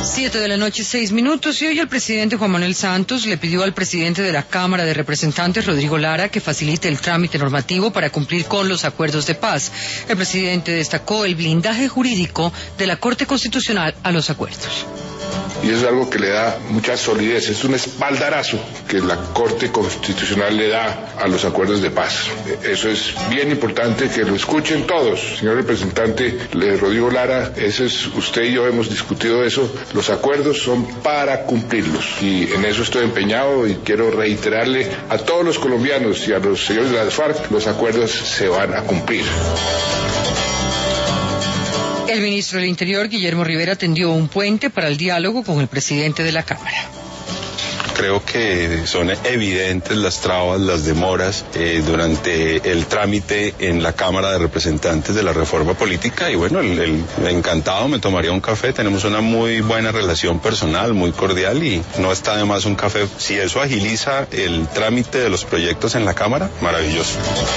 7:06 p.m. y hoy el presidente Juan Manuel Santos le pidió al presidente de la Cámara de Representantes, Rodrigo Lara, que facilite el trámite normativo para cumplir con los acuerdos de paz. El presidente destacó el blindaje jurídico de la Corte Constitucional a los acuerdos. Y eso es algo que le da mucha solidez, es un espaldarazo que la Corte Constitucional le da a los acuerdos de paz. Eso es bien importante que lo escuchen todos. Señor representante Rodrigo Lara, usted y yo hemos discutido eso, los acuerdos son para cumplirlos y en eso estoy empeñado y quiero reiterarle a todos los colombianos y a los señores de las FARC, los acuerdos se van a cumplir. El ministro del Interior, Guillermo Rivera, tendió un puente para el diálogo con el presidente de la Cámara. Creo que son evidentes las trabas, las demoras durante el trámite en la Cámara de Representantes de la reforma política y bueno, encantado me tomaría un café, tenemos una muy buena relación personal, muy cordial y no está de más un café. Si eso agiliza el trámite de los proyectos en la Cámara, maravilloso.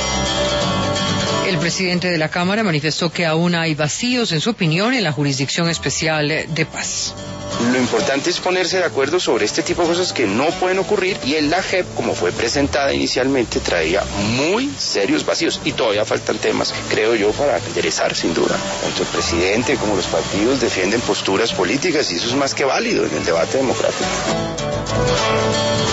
El presidente de la Cámara manifestó que aún hay vacíos, en su opinión, en la Jurisdicción Especial de Paz. Lo importante es ponerse de acuerdo sobre este tipo de cosas que no pueden ocurrir y en la JEP, como fue presentada inicialmente, traía muy serios vacíos y todavía faltan temas, creo yo, para enderezar sin duda. Tanto el presidente como los partidos defienden posturas políticas y eso es más que válido en el debate democrático.